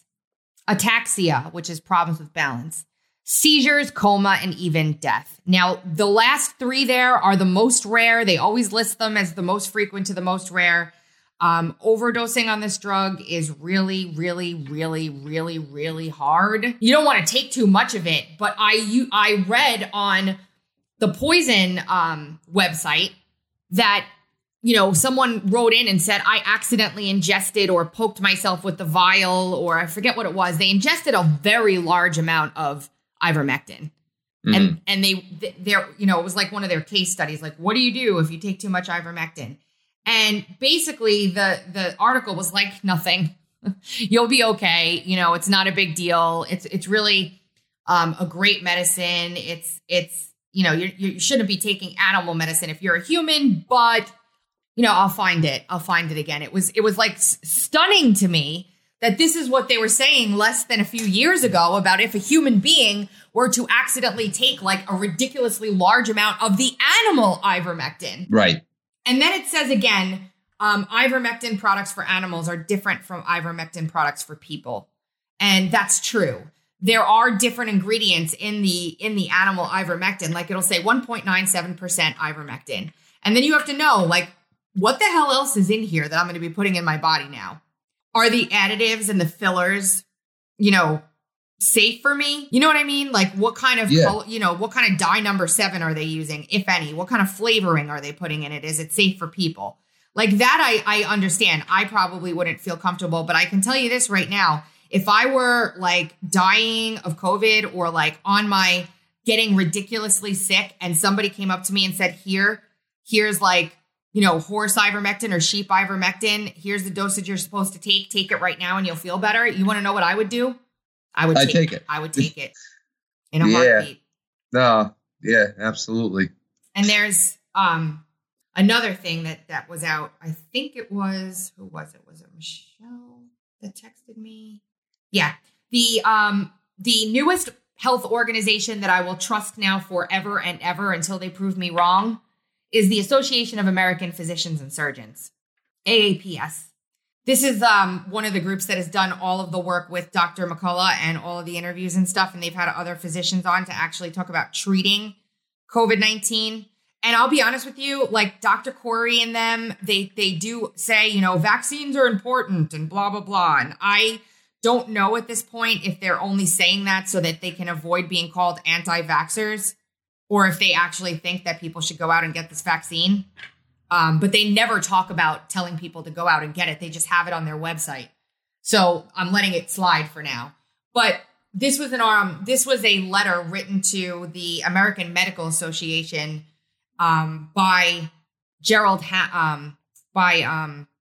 ataxia, which is problems with balance, seizures, coma, and even death. Now, the last three there are the most rare. They always list them as the most frequent to the most rare. Um, overdosing on this drug is really, really, really, really, really hard. You don't want to take too much of it, but I you, I read on the Poison um, website that, you know, someone wrote in and said, I accidentally ingested or poked myself with the vial, or I forget what it was. They ingested a very large amount of ivermectin. Mm-hmm. And and they, they're, you know, it was like one of their case studies. Like, what do you do if you take too much ivermectin? And basically the, the article was like, nothing. You'll be okay. You know, it's not a big deal. It's, it's really um, a great medicine. It's, it's, you know, you you shouldn't be taking animal medicine if you're a human, but you know, I'll find it. I'll find it again. It was it was like s- stunning to me that this is what they were saying less than a few years ago about if a human being were to accidentally take like a ridiculously large amount of the animal ivermectin. Right. And then it says again, um, ivermectin products for animals are different from ivermectin products for people. And that's true. There are different ingredients in the in the animal ivermectin. Like it'll say one point nine seven percent ivermectin. And then you have to know, like, what the hell else is in here that I'm going to be putting in my body now? Are the additives and the fillers, you know, safe for me? You know what I mean? Like what kind of, yeah. color, you know, what kind of dye number seven are they using, if any? What kind of flavoring are they putting in it? Is it safe for people? Like that, I, I understand. I probably wouldn't feel comfortable, but I can tell you this right now. If I were like dying of COVID or like on my getting ridiculously sick and somebody came up to me and said, here, here's like, you know, horse ivermectin or sheep ivermectin. Here's the dosage you're supposed to take. Take it right now and you'll feel better. You want to know what I would do? I would take, take it. I would take it in a yeah. heartbeat. No, yeah, absolutely. And there's um another thing that that was out. I think it was, who was it? Was it Michelle that texted me? Yeah. The um the newest health organization that I will trust now forever and ever until they prove me wrong is the Association of American Physicians and Surgeons, A A P S. This is um, one of the groups that has done all of the work with Doctor McCullough and all of the interviews and stuff. And they've had other physicians on to actually talk about treating COVID nineteen. And I'll be honest with you, like Doctor Corey and them, they they do say, you know, vaccines are important and blah, blah, blah. And I don't know at this point if they're only saying that so that they can avoid being called anti-vaxxers, or if they actually think that people should go out and get this vaccine. Um, but they never talk about telling people to go out and get it. They just have it on their website. So I'm letting it slide for now. But this was an um, this was a letter written to the American Medical Association um, by Gerald ha- um, by um,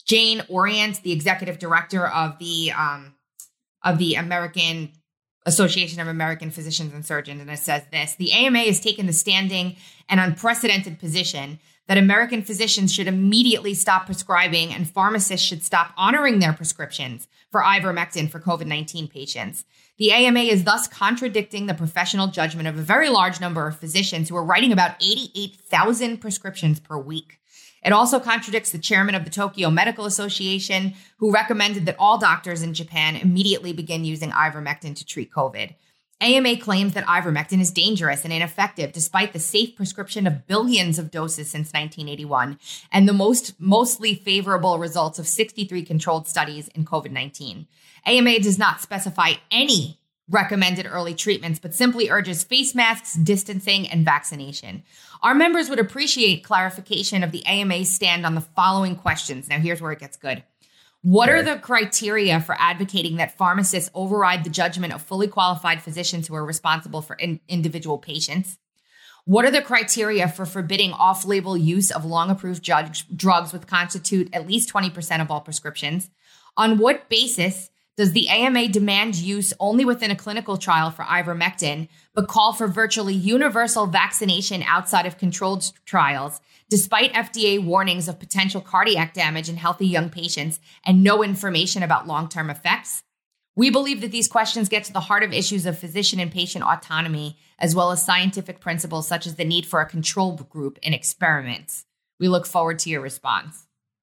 Jane Orient, the executive director of the um, of the American Association of American Physicians and Surgeons, and it says this: the A M A has taken the standing and unprecedented position that American physicians should immediately stop prescribing and pharmacists should stop honoring their prescriptions for ivermectin for COVID nineteen patients. The A M A is thus contradicting the professional judgment of a very large number of physicians who are writing about eighty-eight thousand prescriptions per week. It also contradicts the chairman of the Tokyo Medical Association, who recommended that all doctors in Japan immediately begin using ivermectin to treat COVID. A M A claims that ivermectin is dangerous and ineffective despite the safe prescription of billions of doses since nineteen eighty-one and the most mostly favorable results of sixty-three controlled studies in COVID nineteen. A M A does not specify any recommended early treatments, but simply urges face masks, distancing, and vaccination. Our members would appreciate clarification of the A M A's stand on the following questions. Now, here's where it gets good. What are the criteria for advocating that pharmacists override the judgment of fully qualified physicians who are responsible for in- individual patients? What are the criteria for forbidding off-label use of long-approved judge- drugs which constitute at least twenty percent of all prescriptions? On what basis does the A M A demand use only within a clinical trial for ivermectin, but call for virtually universal vaccination outside of controlled trials, despite F D A warnings of potential cardiac damage in healthy young patients and no information about long-term effects? We believe that these questions get to the heart of issues of physician and patient autonomy, as well as scientific principles such as the need for a control group in experiments. We look forward to your response.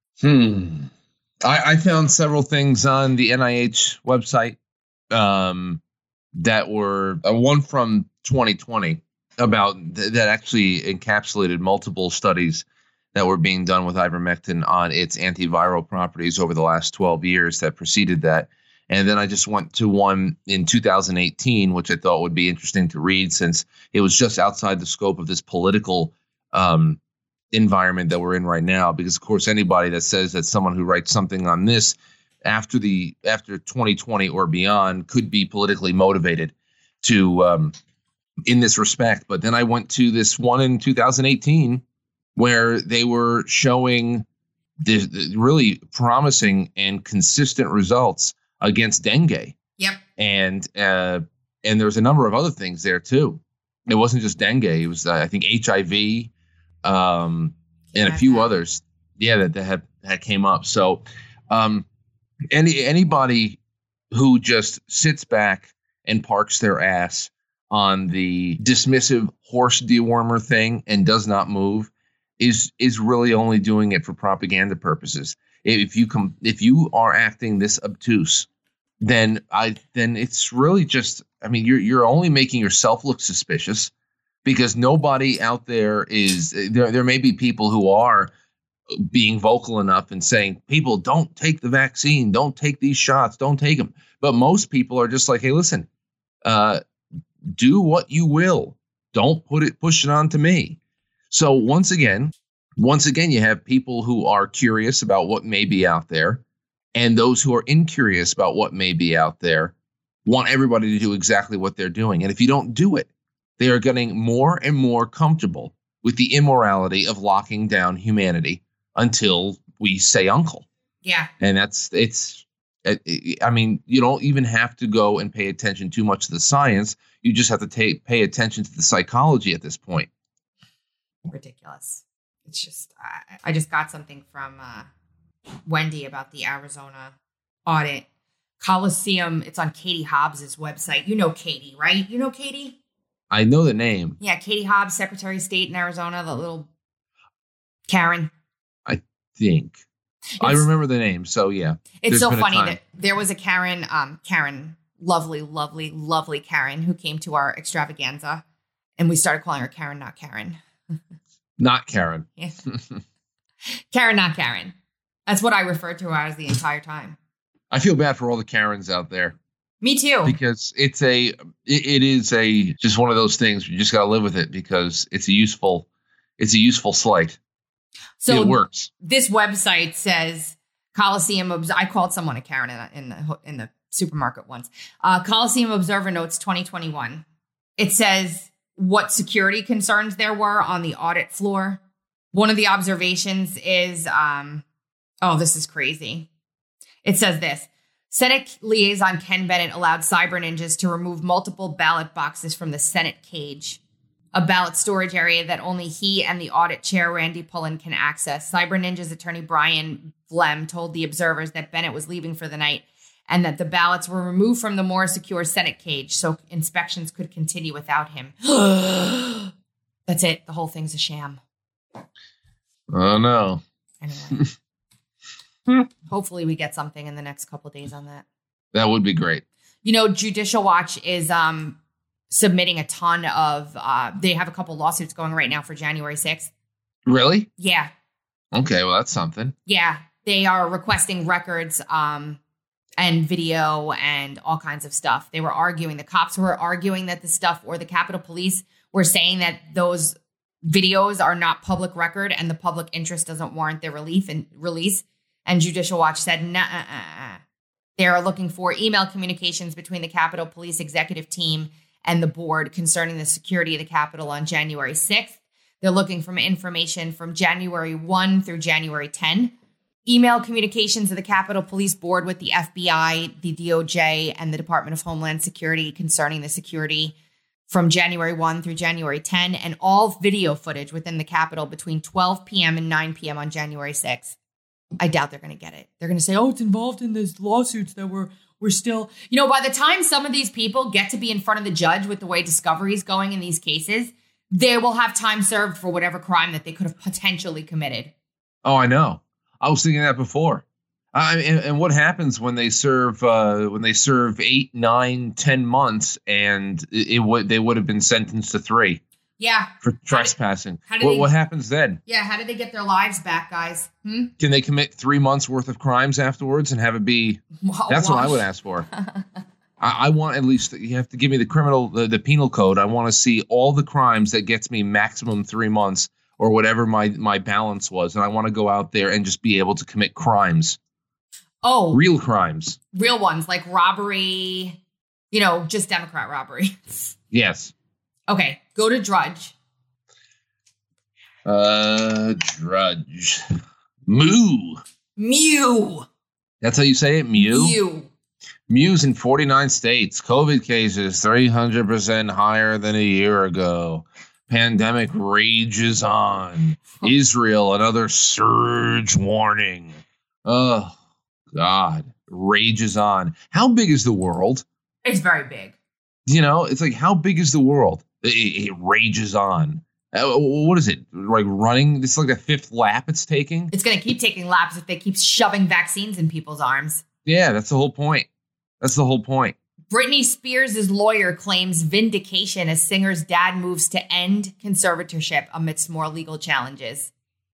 Hmm. I, I found several things on the N I H website um, that were uh, one from twenty twenty about th- that actually encapsulated multiple studies that were being done with ivermectin on its antiviral properties over the last twelve years that preceded that. And then I just went to one in two thousand eighteen, which I thought would be interesting to read since it was just outside the scope of this political um environment that we're in right now, because of course anybody that says that someone who writes something on this after the after twenty twenty or beyond could be politically motivated to um in this respect. But then I went to this one in two thousand eighteen where they were showing the, the really promising and consistent results against dengue. Yep. And uh and there's a number of other things there too. It wasn't just dengue, it was uh, I think H I V um, and a few others, yeah, that, that had, had came up. So um, any anybody who just sits back and parks their ass on the dismissive horse dewormer thing and does not move is is really only doing it for propaganda purposes. If you come, if you are acting this obtuse, then I then it's really just, I mean, you're you're only making yourself look suspicious. Because nobody out there is there. There may be people who are being vocal enough and saying, people, don't take the vaccine, don't take these shots, don't take them. But most people are just like, hey, listen, uh, do what you will. Don't put it, push it on to me. So once again, once again, you have people who are curious about what may be out there, and those who are incurious about what may be out there want everybody to do exactly what they're doing. And if you don't do it, they are getting more and more comfortable with the immorality of locking down humanity until we say uncle. Yeah. And that's, it's, I mean, you don't even have to go and pay attention too much to the science. You just have to take, pay attention to the psychology at this point. Ridiculous. It's just, I, I just got something from uh, Wendy about the Arizona audit. Coliseum, it's on Katie Hobbs's website. You know Katie, right? You know Katie? I know the name. Yeah, Katie Hobbs, Secretary of State in Arizona, the little Karen. I think. It's, I remember the name, so yeah. It's so funny that there was a Karen, um, Karen, lovely, lovely, lovely Karen who came to our extravaganza, and we started calling her Karen, not Karen. Not Karen. Yeah. Karen, not Karen. That's what I referred to her as the entire time. I feel bad for all the Karens out there. Me too. Because it's a, it, it is a, just one of those things. You just got to live with it because it's a useful, it's a useful slight. So it works. This website says Coliseum. I called someone a Karen in, in the in the supermarket once. Uh, Coliseum Observer Notes twenty twenty-one. It says what security concerns there were on the audit floor. One of the observations is um, Oh, this is crazy. It says this. Senate liaison Ken Bennett allowed cyber ninjas to remove multiple ballot boxes from the Senate cage, a ballot storage area that only he and the audit chair, Randy Pullen, can access. Cyber Ninjas attorney Brian Flem told the observers that Bennett was leaving for the night and that the ballots were removed from the more secure Senate cage so inspections could continue without him. That's it. The whole thing's a sham. Oh, no. Anyway. Hopefully we get something in the next couple of days on that. That would be great. You know, Judicial Watch is um, submitting a ton of, uh, they have a couple lawsuits going right now for January sixth. Really? Yeah. Okay, well, that's something. Yeah. They are requesting records um, and video and all kinds of stuff. They were arguing, the cops were arguing that the stuff, or the Capitol Police were saying that those videos are not public record and the public interest doesn't warrant their relief and release. And Judicial Watch said, nah, they are looking for email communications between the Capitol Police executive team and the board concerning the security of the Capitol on January sixth. They're looking for information from January first through January tenth. Email communications of the Capitol Police Board with the F B I, the D O J, and the Department of Homeland Security concerning the security from January first through January tenth, and all video footage within the Capitol between twelve p.m. and nine p.m. on January sixth. I doubt they're going to get it. They're going to say, oh, it's involved in these lawsuits that we're, we're still, you know, by the time some of these people get to be in front of the judge with the way discovery is going in these cases, they will have time served for whatever crime that they could have potentially committed. Oh, I know. I was thinking that before. I and, and what happens when they serve uh, when they serve eight, nine, ten months, and it, it would they would have been sentenced to three. Yeah. For trespassing. How did, how did what, they, what happens then? Yeah. How did they get their lives back, guys? Hmm? Can they commit three months worth of crimes afterwards and have it be? Well, that's what I would ask for. I, I want at least you have to give me the criminal, the, the penal code. I want to see all the crimes that gets me maximum three months or whatever my, my balance was. And I want to go out there and just be able to commit crimes. Oh, real crimes, real ones like robbery, you know, just Democrat robbery. Yes. Okay, go to Drudge. Uh, Drudge. Moo. Mew. That's how you say it? Mew? Mew. Mew's in forty-nine states. COVID cases three hundred percent higher than a year ago. Pandemic rages on. Israel, another surge warning. Oh, God. Rages on. How big is the world? It's very big. You know, it's like, how big is the world? It, it rages on. Uh, what is it? Like running? This is like the fifth lap it's taking? It's going to keep taking laps if they keep shoving vaccines in people's arms. Yeah, that's the whole point. That's the whole point. Britney Spears' lawyer claims vindication as singer's dad moves to end conservatorship amidst more legal challenges.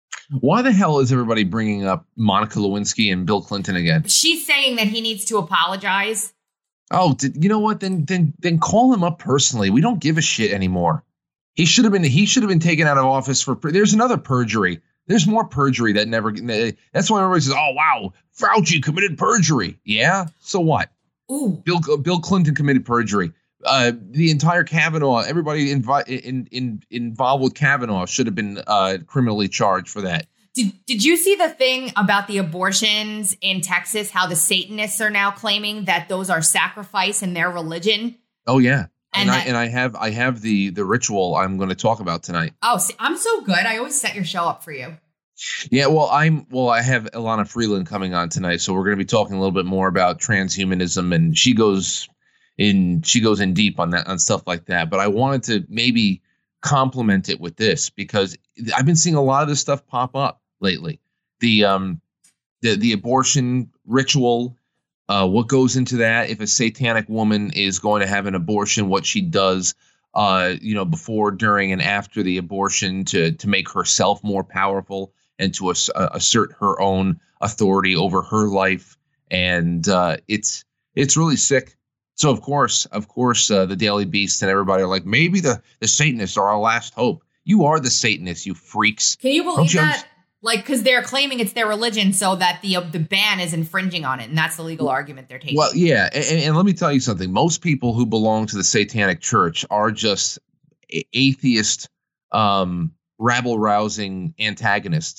Why the hell is everybody bringing up Monica Lewinsky and Bill Clinton again? She's saying that he needs to apologize. Oh, did, you know what? Then, then, then call him up personally. We don't give a shit anymore. He should have been. He should have been taken out of office for. There's another perjury. There's more perjury that never. That's why everybody says, "Oh, wow, Fauci committed perjury." Yeah. So what? Ooh. Bill Bill Clinton committed perjury. Uh, the entire Kavanaugh, everybody invi- in, in, involved with Kavanaugh should have been uh, criminally charged for that. Did Did you see the thing about the abortions in Texas? How the Satanists are now claiming that those are sacrifice in their religion? Oh yeah, and and, that, I, and I have I have the the ritual I'm going to talk about tonight. Oh, see, I'm so good. I always set your show up for you. Yeah, well, I'm well. I have Ilana Freeland coming on tonight, so we're going to be talking a little bit more about transhumanism, and she goes in she goes in deep on that on stuff like that. But I wanted to maybe complement it with this because I've been seeing a lot of this stuff pop up lately. The um the the abortion ritual, uh, what goes into that? If a satanic woman is going to have an abortion, what she does. Uh, you know, before, during, and after the abortion to to make herself more powerful and to ass- uh, assert her own authority over her life, and uh, it's it's really sick. So of course, of course, uh, the Daily Beast and everybody are like, maybe the the Satanists are our last hope. You are the Satanists, you freaks. Can you believe you that? understand? Like, because they're claiming it's their religion, so that the uh, the ban is infringing on it, and that's the legal argument they're taking. Well, yeah, and, and let me tell you something. Most people who belong to the Satanic Church are just atheist, um, rabble-rousing antagonists.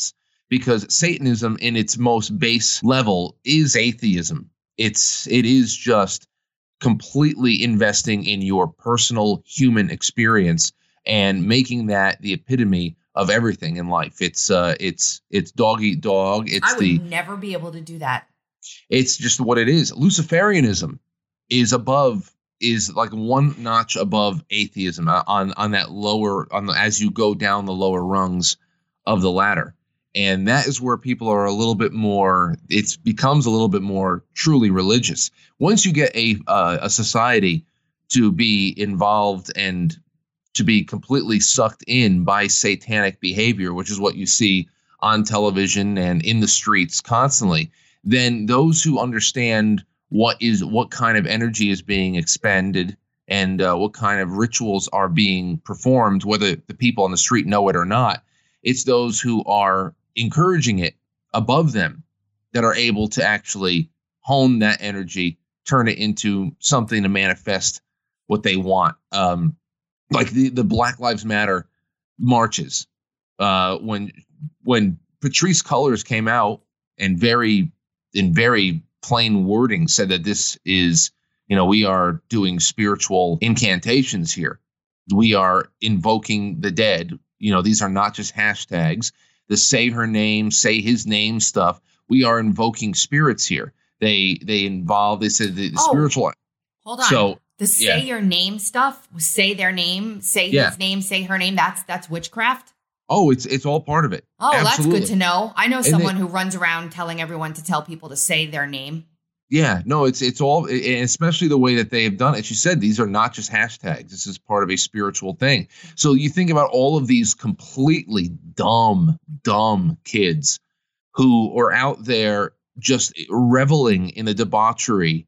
because Satanism in its most base level is atheism. It's it is just completely investing in your personal human experience and making that the epitome of everything in life. It's uh, it's it's dog eat dog. It's I would the never be able to do that. It's just what it is. Luciferianism is above, is like one notch above atheism on on that lower on the, as you go down the lower rungs of the ladder. And that is where people are a little bit more, it becomes a little bit more truly religious. Once you get a uh, a society to be involved and to be completely sucked in by satanic behavior, which is what you see on television and in the streets constantly, then those who understand what is what kind of energy is being expended and uh, what kind of rituals are being performed, whether the people on the street know it or not, it's those who are encouraging it above them that are able to actually hone that energy, turn it into something to manifest what they want. Um, like the, the Black Lives Matter marches. Uh, when when Patrisse Cullors came out and very in very plain wording said that this is, you know, we are doing spiritual incantations here. We are invoking the dead. You know, these are not just hashtags. The say her name, say his name stuff. We are invoking spirits here. They they involve, they said the, the Oh, spiritual. Hold on. So the say yeah. your name stuff, say their name, say Yeah. his name, say her name. That's that's witchcraft. Oh, it's it's all part of it. Oh, Absolutely. that's good to know. I know And someone they- who runs around telling everyone to tell people to say their name. Yeah, no, it's it's all, and especially the way that they have done it. She said these are not just hashtags. This is part of a spiritual thing. So you think about all of these completely dumb, dumb kids who are out there just reveling in the debauchery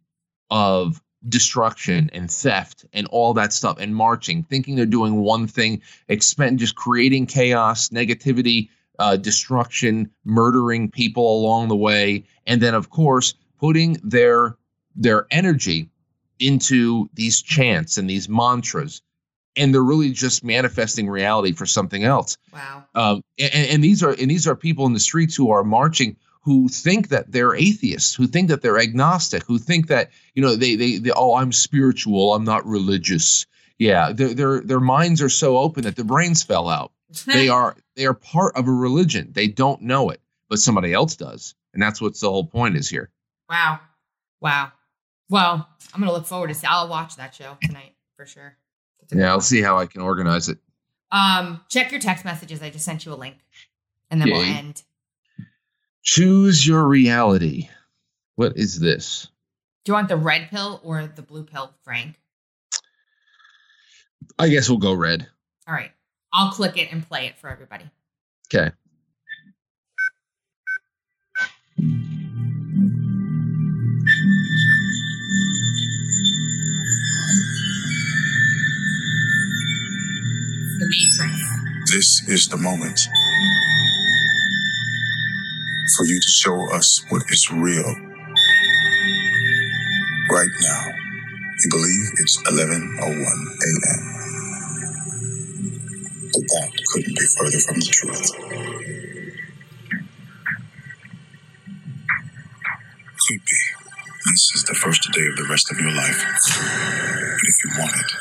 of destruction and theft and all that stuff and marching, thinking they're doing one thing, expend just creating chaos, negativity, uh, destruction, murdering people along the way, and then of course putting their their energy into these chants and these mantras, and they're really just manifesting reality for something else. Wow. Um, and, and these are and these are people in the streets who are marching who think that they're atheists, who think that they're agnostic, who think that, you know, they they, they oh, I'm spiritual, I'm not religious. Yeah, their their their minds are so open that their brains fell out. They are they are part of a religion. They don't know it, but somebody else does, and that's what the whole point is here. Wow. Wow. Well, I'm going to look forward to see. I'll watch that show tonight for sure. That's a good Yeah, I'll one. see how I can organize it. Um, check your text messages. I just sent you a link, and then we'll Okay. end. Choose your reality. What is this? Do you want the red pill or the blue pill, Frank? I guess we'll go red. All right. I'll click it and play it for everybody. Okay. The Matrix. This is the moment for you to show us what is real. Right now, you believe it's eleven oh one a.m. But that couldn't be further from the truth. Could be. This is the first day of the rest of your life. But if you want it,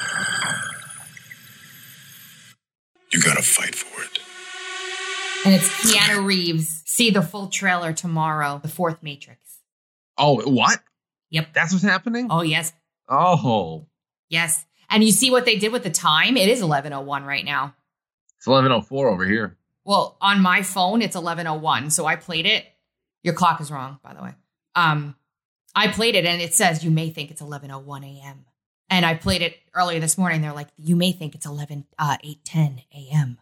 you gotta fight for it. And it's Keanu Reeves. See the full trailer tomorrow. The fourth Matrix. Oh, what? Yep. That's what's happening? Oh, yes. Oh, Yes. And you see what they did with the time? It is eleven oh one right now. it's eleven oh four over here. Well, on my phone, it's eleven oh one. So I played it. Your clock is wrong, by the way. Um, I played it and it says you may think it's eleven oh one a.m. And I played it earlier this morning. They're like, you may think it's eleven, uh, eight ten a.m.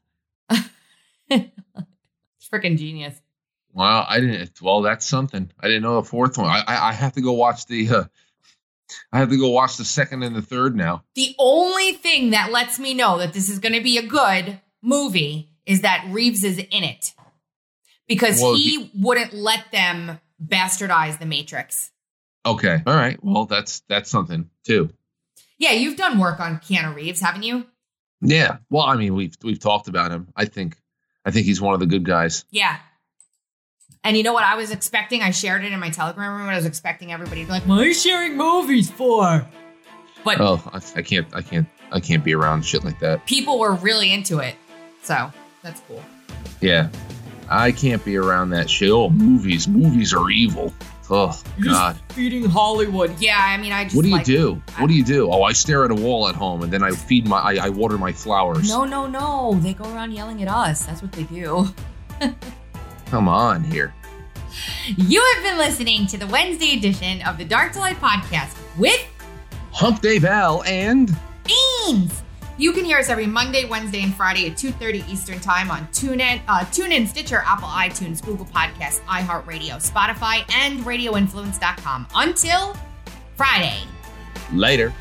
It's freaking genius. Wow, I didn't. Well, that's something. I didn't know the fourth one. I I, I have to go watch the. Uh, I have to go watch the second and the third now. The only thing that lets me know that this is going to be a good movie is that Reeves is in it. Because Well, he, he wouldn't let them bastardize the Matrix. Okay, all right. Well, that's that's something too. Yeah, you've done work on Keanu Reeves, haven't you? Yeah. Well, I mean, we've we've talked about him. I think I think he's one of the good guys. Yeah. And you know what I was expecting? I shared it in my Telegram room. And I was expecting everybody to be like, "What are you sharing movies for?" But oh, I, I can't, I can't, I can't be around shit like that. People were really into it, so that's cool. Yeah, I can't be around that shit. Oh, movies, movies are evil. Oh You're God, just feeding Hollywood. Yeah, I mean, I just. What do you like, do? I, what do you do? Oh, I stare at a wall at home, and then I feed my, I, I water my flowers. No, no, no. They go around yelling at us. That's what they do. Come on here. You have been listening to the Wednesday edition of the Dark to Light podcast with Hump Day Val and Beans. You can hear us every Monday, Wednesday, and Friday at two thirty Eastern Time on TuneIn, uh, TuneIn, Stitcher, Apple, iTunes, Google Podcasts, iHeartRadio, Spotify, and radio influence dot com. Until Friday. Later.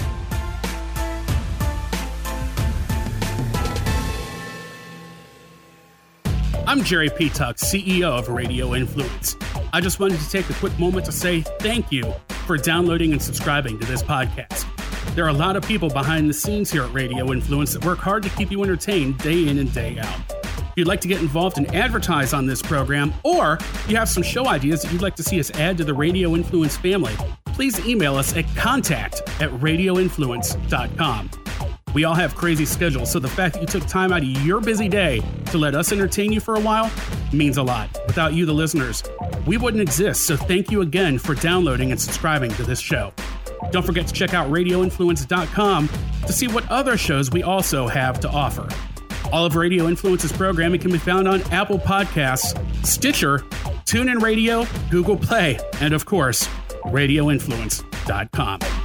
I'm Jerry Petuck, C E O of Radio Influence. I just wanted to take a quick moment to say thank you for downloading and subscribing to this podcast. There are a lot of people behind the scenes here at Radio Influence that work hard to keep you entertained day in and day out. If you'd like to get involved and advertise on this program, or you have some show ideas that you'd like to see us add to the Radio Influence family, please email us at contact at radio influence dot com. We all have crazy schedules, so the fact that you took time out of your busy day to let us entertain you for a while means a lot. Without you, the listeners, we wouldn't exist, so thank you again for downloading and subscribing to this show. Don't forget to check out radio influence dot com to see what other shows we also have to offer. All of Radio Influence's programming can be found on Apple Podcasts, Stitcher, TuneIn Radio, Google Play, and of course, radio influence dot com.